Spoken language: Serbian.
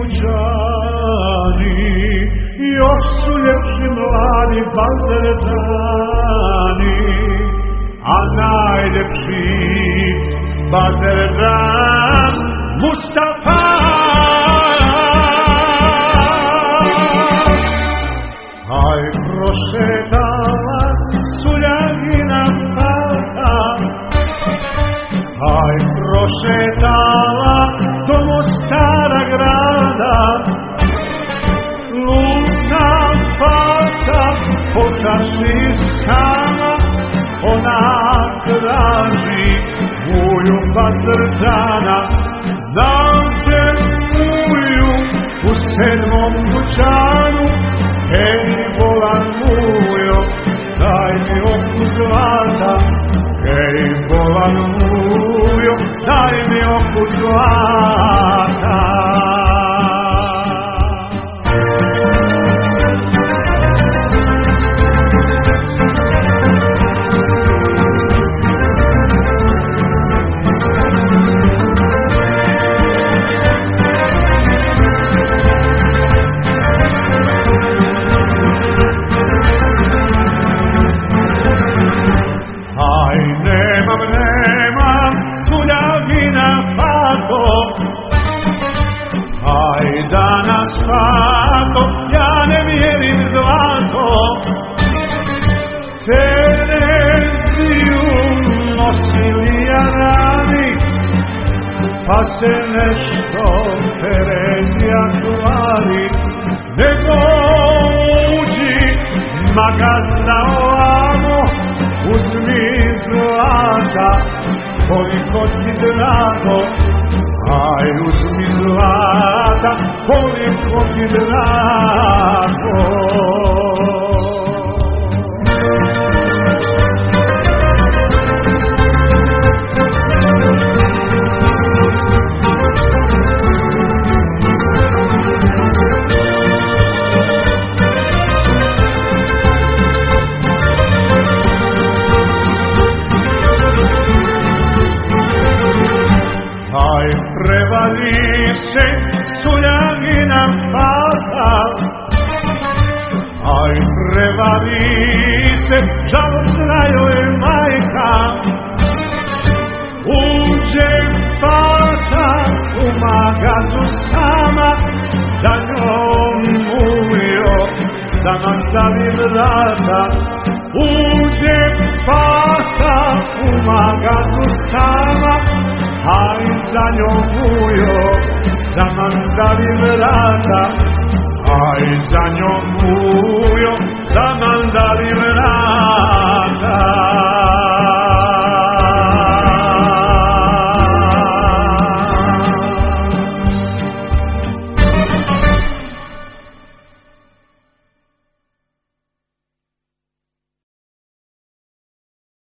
puđani, još su ljepši mladi bazardani, a najljepši bazardan Mustafa. Aj prošetala Suljagina fata, aj prošetala do Mostara grada, ludna fata po čaši sama, ona traži muju bazardana. Nađe muju u 7. dućanu, ej bolan mujo, daj mi oku zlata, ej bolan mujo, daj mi oku zlata. Aj danas fato, ja ne mjerim zlato, Tereziju nosili jarani, pa se nešto Terezija čuvari, nego uđi magazna ovamo, uzmi zlata, koliko ti drago. Aj uzmi zlata, koliko ti drago. Aj prevali se Suljagina fata, aj prevali se žalostna joj majka, uđe fata u magazu sama, da njom mujo zamandavi vrata. Uđe fata u magazu sama, aj za njom mujo zamandavi vrata, aj za njom mujo zamandavi vrata.